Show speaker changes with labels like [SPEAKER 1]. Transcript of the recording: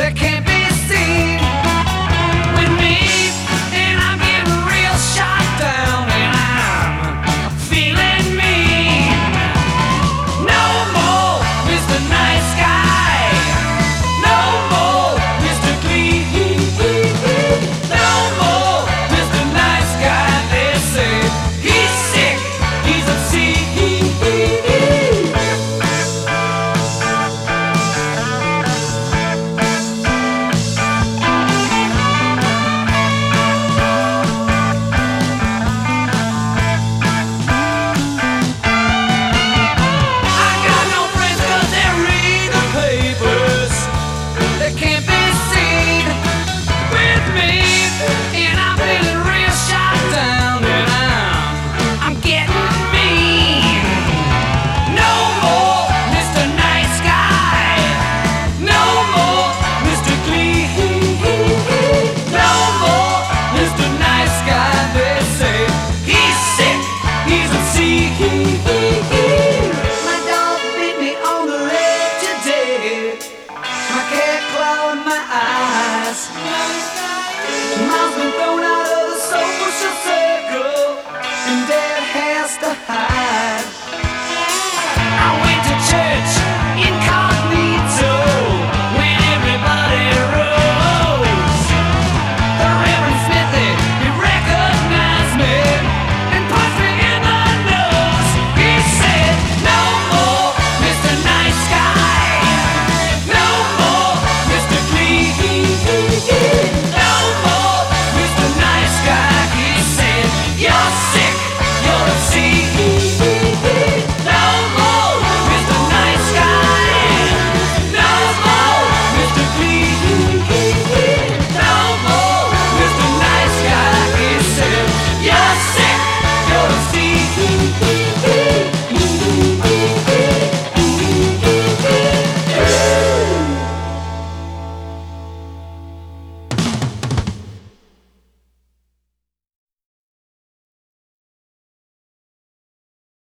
[SPEAKER 1] that can't be seen with me, and I'm getting real shot down, and I'm feeling mean. No more Mr. Nice Guy, no more Mr. Clean, no more Mr. Nice Guy. They say he's sick, he's obscene. My dog bit me on the leg today. My cat clawed my eyes.